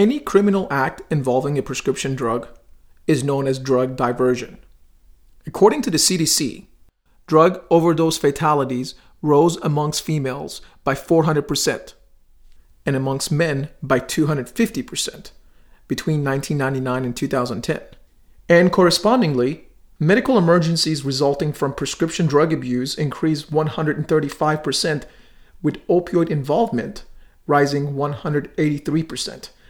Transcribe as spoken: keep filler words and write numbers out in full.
Any criminal act involving a prescription drug is known as drug diversion. According to the C D C, drug overdose fatalities rose amongst females by four hundred percent and amongst men by two hundred fifty percent between nineteen ninety-nine and two thousand ten. And correspondingly, medical emergencies resulting from prescription drug abuse increased one hundred thirty-five percent, with opioid involvement rising one hundred eighty-three percent.